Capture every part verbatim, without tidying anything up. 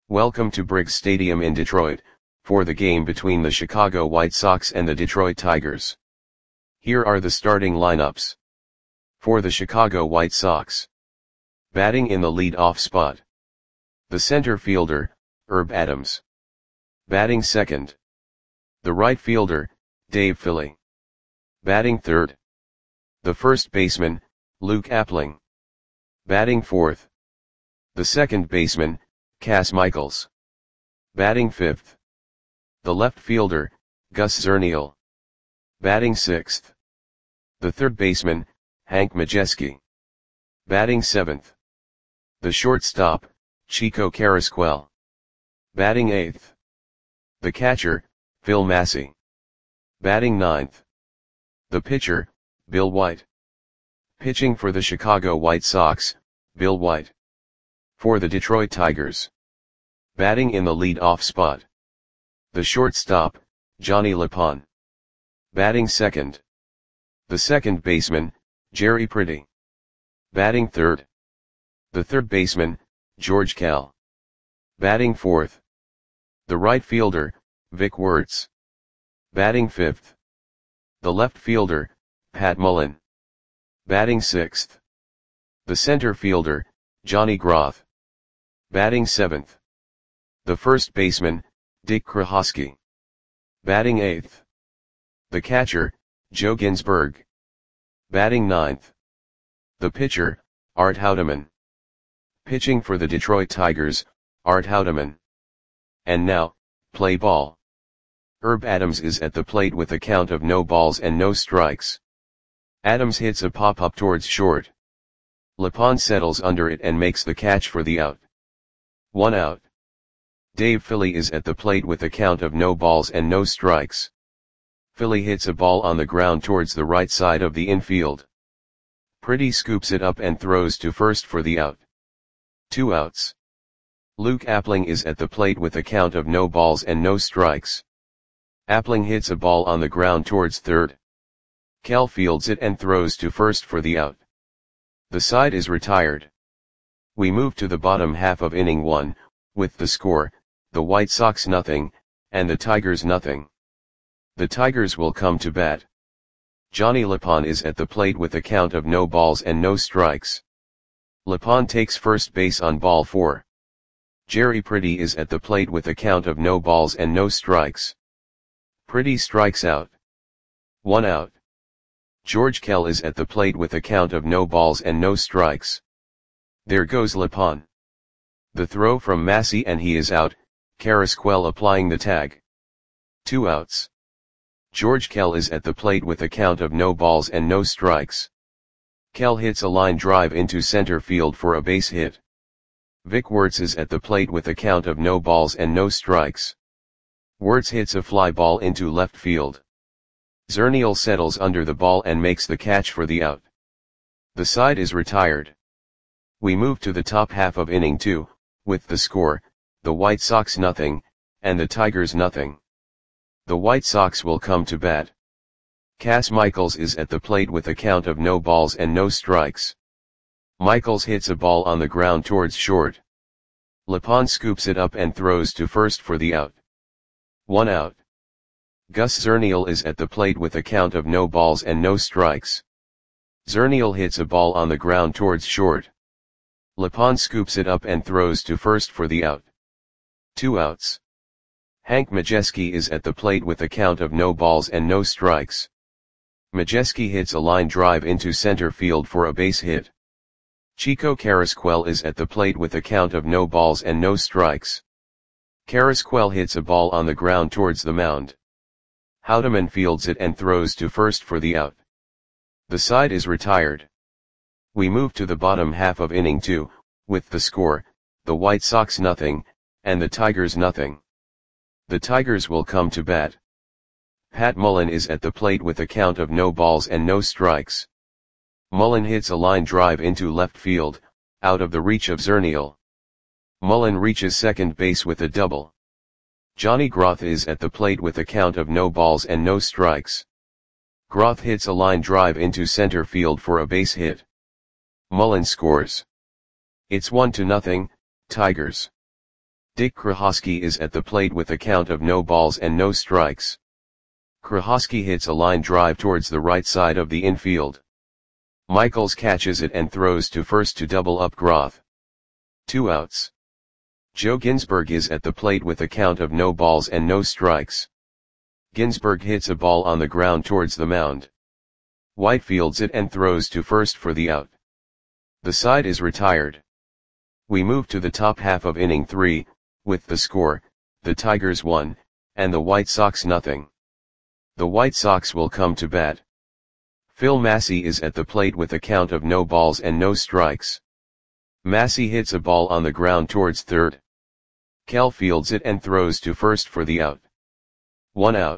Welcome to Briggs Stadium in Detroit, for the game between the Chicago White Sox and the Detroit Tigers. Here are the starting lineups. For the Chicago White Sox. Batting in the lead-off spot. The center fielder, Herb Adams. Batting second. The right fielder, Dave Philly. Batting third. The first baseman, Luke Appling. Batting fourth. The second baseman, Cas Michaels. Batting fifth. The left fielder, Gus Zernial. Batting sixth. The third baseman, Hank Majeski. Batting seventh. The shortstop, Chico Carrasquel. Batting eighth. The catcher, Phil Massey. Batting ninth. The pitcher, Bill White. Pitching for the Chicago White Sox, Bill White. For the Detroit Tigers. Batting in the lead-off spot. The shortstop, Johnny LePon. Batting second. The second baseman, Jerry Pretty. Batting third. The third baseman, George Kell. Batting fourth. The right fielder, Vic Wertz. Batting fifth. The left fielder, Pat Mullen. Batting sixth. The center fielder, Johnny Groth. Batting seventh. The first baseman, Dick Krahosky. Batting eighth. The catcher, Joe Ginsberg. Batting ninth. The pitcher, Art Houdeman. Pitching for the Detroit Tigers, Art Houdeman. And now, play ball. Herb Adams is at the plate with a count of no balls and no strikes. Adams hits a pop-up towards short. LePon settles under it and makes the catch for the out. One out. Dave Philly is at the plate with a count of no balls and no strikes. Philly hits a ball on the ground towards the right side of the infield. Pretty scoops it up and throws to first for the out. Two outs. Luke Appling is at the plate with a count of no balls and no strikes. Appling hits a ball on the ground towards third. Kell fields it and throws to first for the out. The side is retired. We move to the bottom half of inning one, with the score, the White Sox nothing, and the Tigers nothing. The Tigers will come to bat. Johnny LePon is at the plate with a count of no balls and no strikes. LePon takes first base on ball four. Jerry Pretty is at the plate with a count of no balls and no strikes. Pretty strikes out. One out. George Kell is at the plate with a count of no balls and no strikes. There goes LePon. The throw from Massey and he is out, Carrasquel applying the tag. Two outs. George Kell is at the plate with a count of no balls and no strikes. Kell hits a line drive into center field for a base hit. Vic Wertz is at the plate with a count of no balls and no strikes. Wertz hits a fly ball into left field. Zernial settles under the ball and makes the catch for the out. The side is retired. We move to the top half of inning two, with the score, the White Sox nothing, and the Tigers nothing. The White Sox will come to bat. Cas Michaels is at the plate with a count of no balls and no strikes. Michaels hits a ball on the ground towards short. LePon scoops it up and throws to first for the out. One out. Gus Zernial is at the plate with a count of no balls and no strikes. Zernial hits a ball on the ground towards short. LePon scoops it up and throws to first for the out. Two outs. Hank Majeski is at the plate with a count of no balls and no strikes. Majeski hits a line drive into center field for a base hit. Chico Carrasquel is at the plate with a count of no balls and no strikes. Carrasquel hits a ball on the ground towards the mound. Houdeman fields it and throws to first for the out. The side is retired. We move to the bottom half of inning two, with the score, the White Sox nothing, and the Tigers nothing. The Tigers will come to bat. Pat Mullen is at the plate with a count of no balls and no strikes. Mullen hits a line drive into left field, out of the reach of Zernial. Mullen reaches second base with a double. Johnny Groth is at the plate with a count of no balls and no strikes. Groth hits a line drive into center field for a base hit. Mullen scores. It's one to nothing, Tigers. Dick Krahosky is at the plate with a count of no balls and no strikes. Krahosky hits a line drive towards the right side of the infield. Michaels catches it and throws to first to double up Groth. Two outs. Joe Ginsberg is at the plate with a count of no balls and no strikes. Ginsberg hits a ball on the ground towards the mound. White fields it and throws to first for the out. The side is retired. We move to the top half of inning three, with the score, the Tigers one, and the White Sox nothing. The White Sox will come to bat. Phil Massey is at the plate with a count of no balls and no strikes. Massey hits a ball on the ground towards third. Kell fields it and throws to first for the out. One out.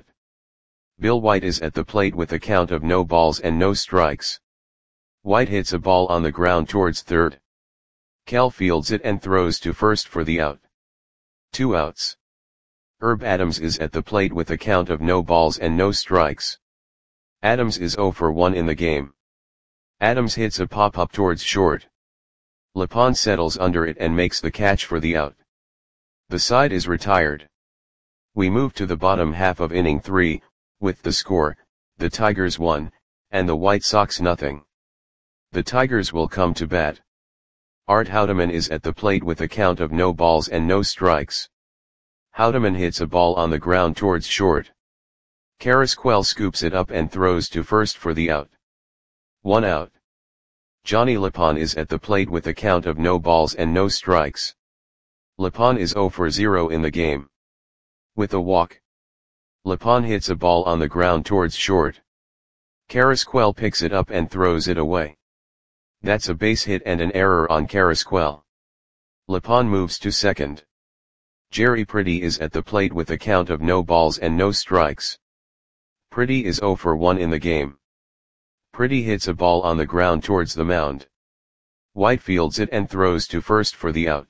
Bill White is at the plate with a count of no balls and no strikes. White hits a ball on the ground towards third. Kell fields it and throws to first for the out. Two outs. Herb Adams is at the plate with a count of no balls and no strikes. Adams is oh for one in the game. Adams hits a pop-up towards short. LePon settles under it and makes the catch for the out. The side is retired. We move to the bottom half of inning three, with the score, the Tigers one, and the White Sox nothing. The Tigers will come to bat. Art Houdeman is at the plate with a count of no balls and no strikes. Houdeman hits a ball on the ground towards short. Carrasquel scoops it up and throws to first for the out. One out. Johnny LePon is at the plate with a count of no balls and no strikes. LePon is oh for zero in the game. With a walk. LePon hits a ball on the ground towards short. Carrasquel picks it up and throws it away. That's a base hit and an error on Carrasquel. LePon moves to second. Jerry Pretty is at the plate with a count of no balls and no strikes. Pretty is oh for one in the game. Pretty hits a ball on the ground towards the mound. White fields it and throws to first for the out.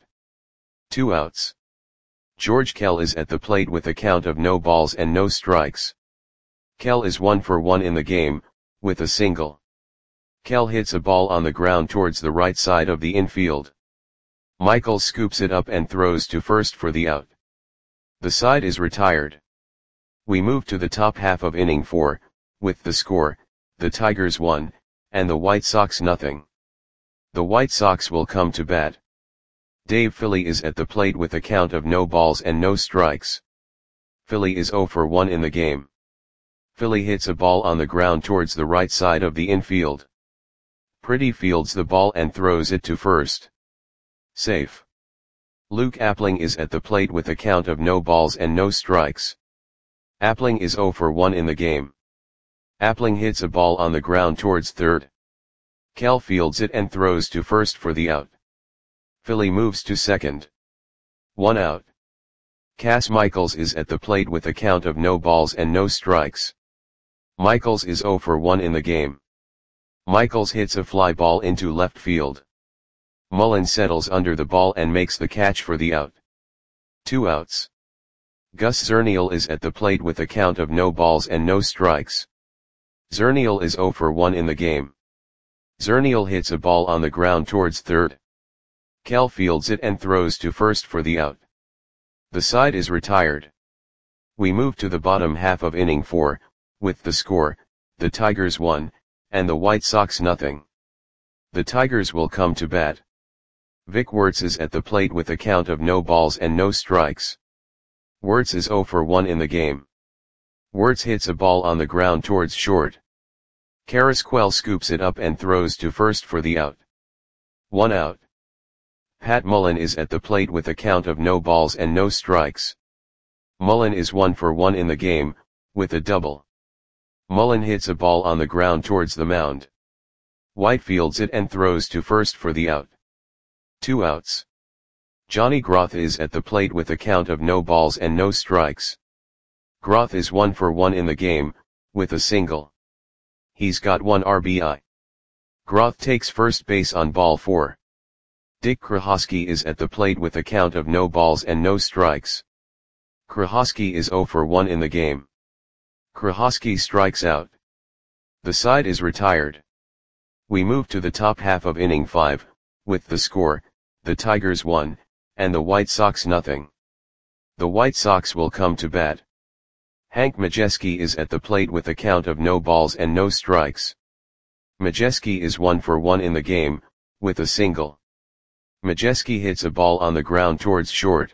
Two outs. George Kell is at the plate with a count of no balls and no strikes. Kell is one for one in the game, with a single. Kell hits a ball on the ground towards the right side of the infield. Michaels scoops it up and throws to first for the out. The side is retired. We move to the top half of inning four, with the score, the Tigers one, and the White Sox nothing. The White Sox will come to bat. Dave Philly is at the plate with a count of no balls and no strikes. Philly is oh for one in the game. Philly hits a ball on the ground towards the right side of the infield. Pretty fields the ball and throws it to first. Safe. Luke Appling is at the plate with a count of no balls and no strikes. Appling is oh for one in the game. Appling hits a ball on the ground towards third. Kell fields it and throws to first for the out. Philly moves to second. One out. Cass Michaels is at the plate with a count of no balls and no strikes. Michaels is oh for one in the game. Michaels hits a fly ball into left field. Mullen settles under the ball and makes the catch for the out. Two outs. Gus Zernial is at the plate with a count of no balls and no strikes. Zernial is oh for one in the game. Zernial hits a ball on the ground towards third. Kell fields it and throws to first for the out. The side is retired. We move to the bottom half of inning four, with the score, the Tigers one, and the White Sox nothing. The Tigers will come to bat. Vic Wertz is at the plate with a count of no balls and no strikes. Wertz is oh for one in the game. Wertz hits a ball on the ground towards short. Carrasquel scoops it up and throws to first for the out. One out. Pat Mullen is at the plate with a count of no balls and no strikes. Mullen is one for one in the game, with a double. Mullen hits a ball on the ground towards the mound. White fields it and throws to first for the out. Two outs. Johnny Groth is at the plate with a count of no balls and no strikes. Groth is one for one in the game, with a single. He's got one R B I. Groth takes first base on ball four. Dick Krahosky is at the plate with a count of no balls and no strikes. Krahosky is oh for one in the game. Krahosky strikes out. The side is retired. We move to the top half of inning five, with the score, the Tigers one, and the White Sox nothing. The White Sox will come to bat. Hank Majeski is at the plate with a count of no balls and no strikes. Majeski is one for one in the game, with a single. Majeski hits a ball on the ground towards short.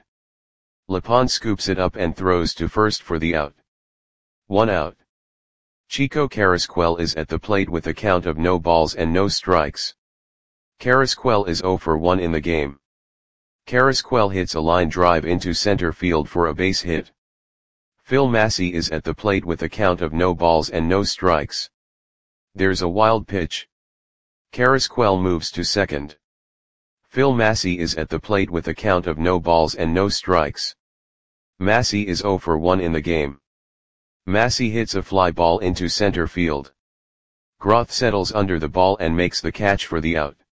Lapon scoops it up and throws to first for the out. One out. Chico Carrasquel is at the plate with a count of no balls and no strikes. Carrasquel is zero for one in the game. Carrasquel hits a line drive into center field for a base hit. Phil Massey is at the plate with a count of no balls and no strikes. There's a wild pitch. Carrasquel moves to second. Phil Massey is at the plate with a count of no balls and no strikes. Massey is zero for one in the game. Massey hits a fly ball into center field. Groth settles under the ball and makes the catch for the out.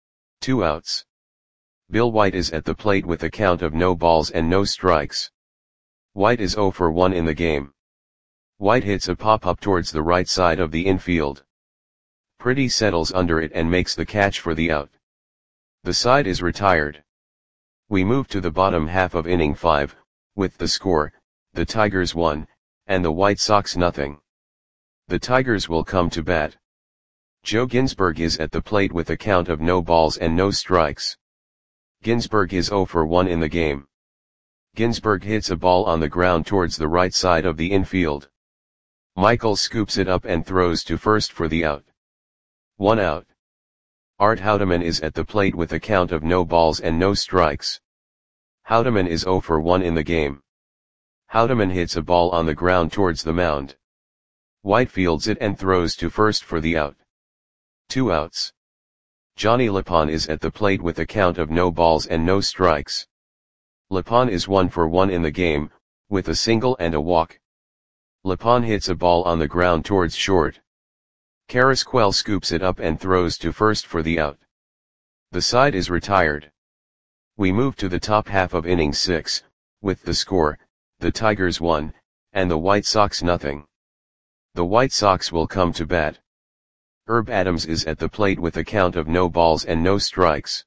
Two outs. Bill White is at the plate with a count of no balls and no strikes. White is zero for one in the game. White hits a pop-up towards the right side of the infield. Pretty settles under it and makes the catch for the out. The side is retired. We move to the bottom half of inning five, with the score, the Tigers one, and the White Sox nothing. The Tigers will come to bat. Joe Ginsberg is at the plate with a count of no balls and no strikes. Ginsberg is zero for one in the game. Ginsberg hits a ball on the ground towards the right side of the infield. Michael scoops it up and throws to first for the out. One out. Art Houdeman is at the plate with a count of no balls and no strikes. Houdeman is zero for one in the game. Houdeman hits a ball on the ground towards the mound. White fields it and throws to first for the out. Two outs. Johnny Lapon is at the plate with a count of no balls and no strikes. Lapon is one for one in the game, with a single and a walk. Lapon hits a ball on the ground towards short. Carrasquel scoops it up and throws to first for the out. The side is retired. We move to the top half of inning six, with the score, the Tigers one, and the White Sox nothing. The White Sox will come to bat. Herb Adams is at the plate with a count of no balls and no strikes.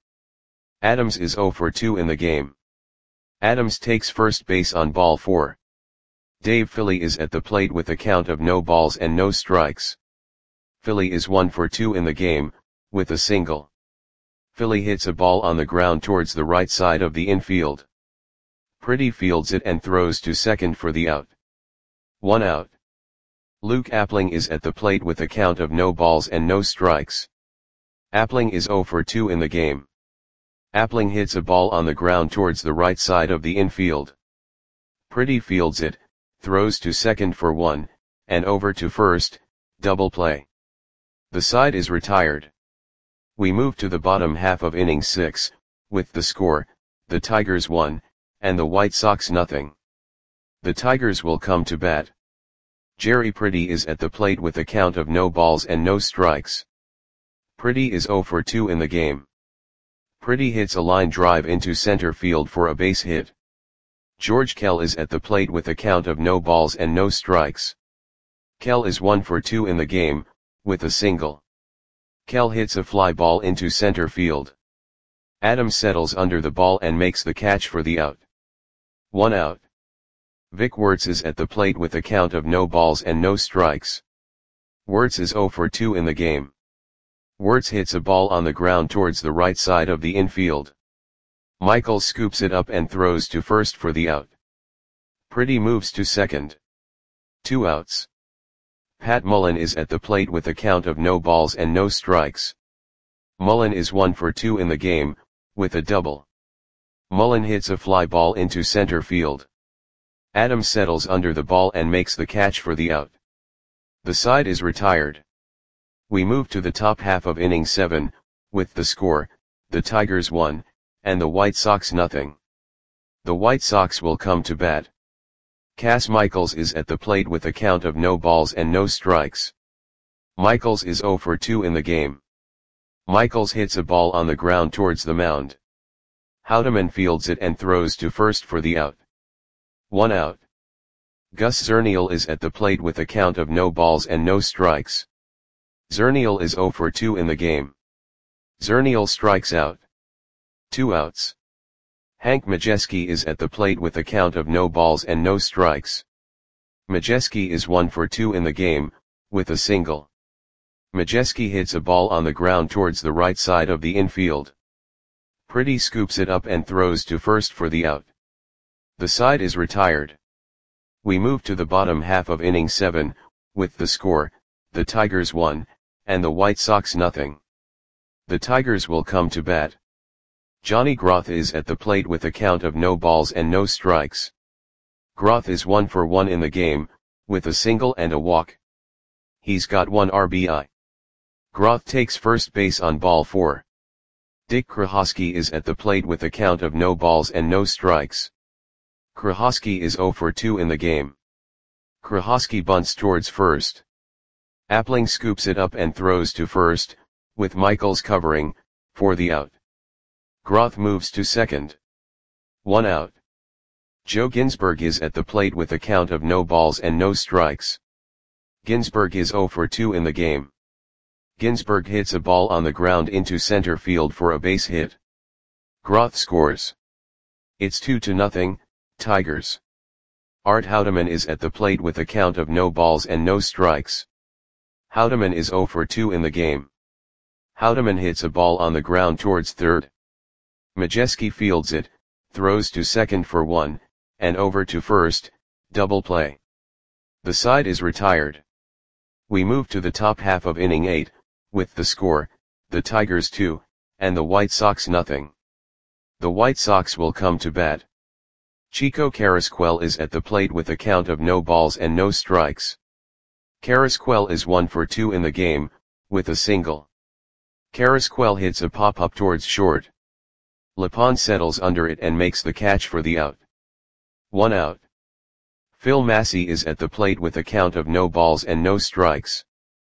Adams is zero for two in the game. Adams takes first base on ball four. Dave Philly is at the plate with a count of no balls and no strikes. Philly is one for two in the game, with a single. Philly hits a ball on the ground towards the right side of the infield. Pretty fields it and throws to second for the out. One out. Luke Appling is at the plate with a count of no balls and no strikes. Appling is zero for two in the game. Appling hits a ball on the ground towards the right side of the infield. Pretty fields it, throws to second for one, and over to first, double play. The side is retired. We move to the bottom half of inning six, with the score, the Tigers one, and the White Sox nothing. The Tigers will come to bat. Jerry Pretty is at the plate with a count of no balls and no strikes. Pretty is zero for two in the game. Pretty hits a line drive into center field for a base hit. George Kell is at the plate with a count of no balls and no strikes. Kell is one for two in the game, with a single. Kell hits a fly ball into center field. Adams settles under the ball and makes the catch for the out. One out. Vic Wertz is at the plate with a count of no balls and no strikes. Wertz is zero for two in the game. Wertz hits a ball on the ground towards the right side of the infield. Michael scoops it up and throws to first for the out. Pretty moves to second. Two outs. Pat Mullen is at the plate with a count of no balls and no strikes. Mullen is one for two in the game, with a double. Mullen hits a fly ball into center field. Adams settles under the ball and makes the catch for the out. The side is retired. We move to the top half of inning seven, with the score, the Tigers one, and the White Sox nothing. The White Sox will come to bat. Cass Michaels is at the plate with a count of no balls and no strikes. Michaels is zero for two in the game. Michaels hits a ball on the ground towards the mound. Houdeman fields it and throws to first for the out. One out. Gus Zernial is at the plate with a count of no balls and no strikes. Zernial is zero for two in the game. Zernial strikes out. Two outs. Hank Majeski is at the plate with a count of no balls and no strikes. Majeski is one for two in the game, with a single. Majeski hits a ball on the ground towards the right side of the infield. Pretty scoops it up and throws to first for the out. The side is retired. We move to the bottom half of inning seven, with the score, the Tigers one, and the White Sox nothing. The Tigers will come to bat. Johnny Groth is at the plate with a count of no balls and no strikes. Groth is one for one in the game, with a single and a walk. He's got one R B I. Groth takes first base on ball four. Dick Krahosky is at the plate with a count of no balls and no strikes. Krahosky is zero for two in the game. Krahosky bunts towards first. Appling scoops it up and throws to first, with Michaels covering, for the out. Groth moves to second. One out. Joe Ginsberg is at the plate with a count of no balls and no strikes. Ginsberg is zero for two in the game. Ginsberg hits a ball on the ground into center field for a base hit. Groth scores. It's two to nothing, Tigers. Art Houdeman is at the plate with a count of no balls and no strikes. Houdeman is zero for two in the game. Houdeman hits a ball on the ground towards third. Majeski fields it, throws to second for one, and over to first, double play. The side is retired. We move to the top half of inning eight, with the score, the Tigers two, and the White Sox nothing. The White Sox will come to bat. Chico Carrasquel is at the plate with a count of no balls and no strikes. Carrasquel is one for two in the game, with a single. Carrasquel hits a pop-up towards short. Lepond settles under it and makes the catch for the out. One out. Phil Massey is at the plate with a count of no balls and no strikes.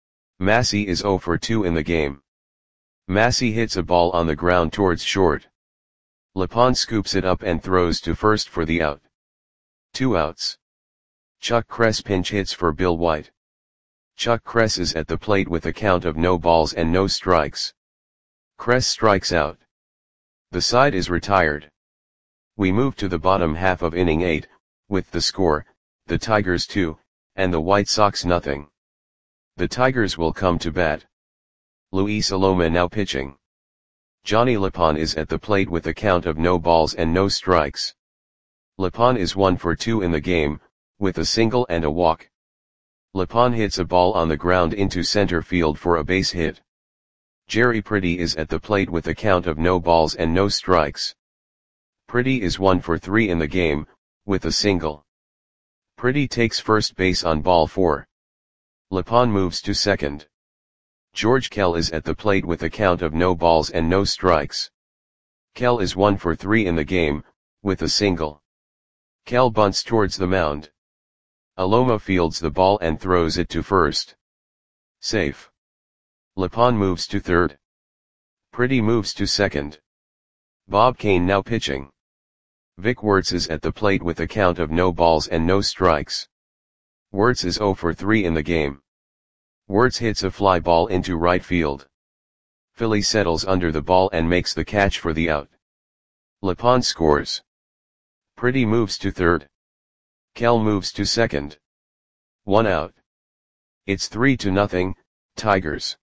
Massey is zero for two in the game. Massey hits a ball on the ground towards short. Lepond scoops it up and throws to first for the out. Two outs. Chuck Kress pinch hits for Bill White. Chuck Kress is at the plate with a count of no balls and no strikes. Kress strikes out. The side is retired. We move to the bottom half of inning eight, with the score, the Tigers two, and the White Sox nothing. The Tigers will come to bat. Luis Aloma now pitching. Johnny Lepond is at the plate with a count of no balls and no strikes. Lepond is one for two in the game, with a single and a walk. Lepond hits a ball on the ground into center field for a base hit. Jerry Pretty is at the plate with a count of no balls and no strikes. Pretty is one for three in the game, with a single. Pretty takes first base on ball four. Lepond moves to second. George Kell is at the plate with a count of no balls and no strikes. Kell is one for three in the game, with a single. Kell bunts towards the mound. Aloma fields the ball and throws it to first. Safe. Lepond moves to third. Pretty moves to second. Bob Kane now pitching. Vic Wertz is at the plate with a count of no balls and no strikes. Wertz is zero for three in the game. Wertz hits a fly ball into right field. Philly settles under the ball and makes the catch for the out. Lepond scores. Pretty moves to third. Kell moves to second. One out. It's three to nothing, Tigers.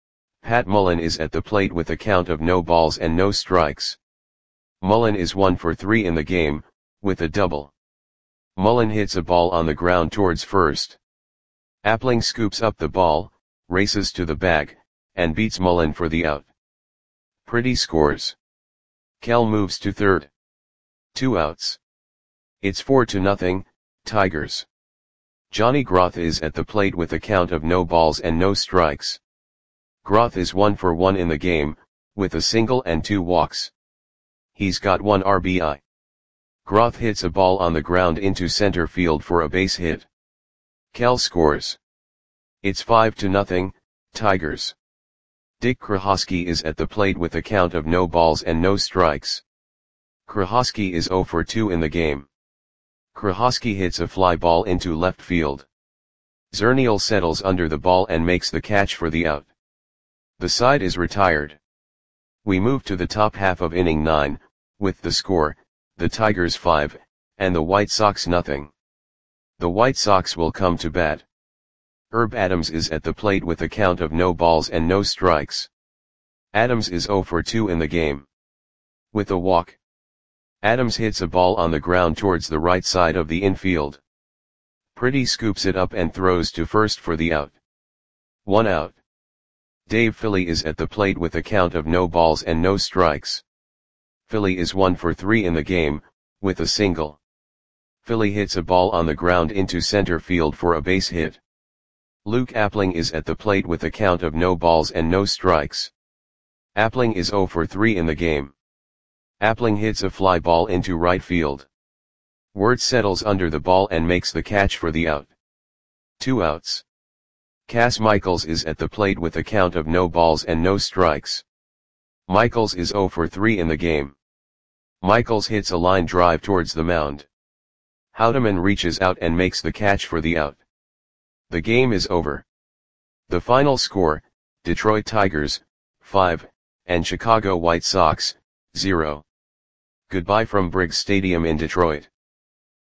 Pat Mullen is at the plate with a count of no balls and no strikes. Mullen is one for three in the game, with a double. Mullen hits a ball on the ground towards first. Appling scoops up the ball, races to the bag, and beats Mullen for the out. Pretty scores. Kell moves to third. Two outs. It's four to nothing, Tigers. Johnny Groth is at the plate with a count of no balls and no strikes. Groth is one for one in the game, with a single and two walks. He's got one R B I. Groth hits a ball on the ground into center field for a base hit. Kell scores. It's five to nothing, Tigers. Dick Krahosky is at the plate with a count of no balls and no strikes. Krahosky is zero for two in the game. Krahosky hits a fly ball into left field. Zernial settles under the ball and makes the catch for the out. The side is retired. We move to the top half of inning nine, with the score, the Tigers five, and the White Sox nothing. The White Sox will come to bat. Herb Adams is at the plate with a count of no balls and no strikes. Adams is zero for two in the game. With a walk. Adams hits a ball on the ground towards the right side of the infield. Pretty scoops it up and throws to first for the out. One out. Dave Philly is at the plate with a count of no balls and no strikes. Philly is one for three in the game, with a single. Philly hits a ball on the ground into center field for a base hit. Luke Appling is at the plate with a count of no balls and no strikes. Appling is zero for three in the game. Appling hits a fly ball into right field. Wirtz settles under the ball and makes the catch for the out. Two outs. Cass Michaels is at the plate with a count of no balls and no strikes. Michaels is zero for three in the game. Michaels hits a line drive towards the mound. Houdeman reaches out and makes the catch for the out. The game is over. The final score, Detroit Tigers, five, and Chicago White Sox, zero. Goodbye from Briggs Stadium in Detroit.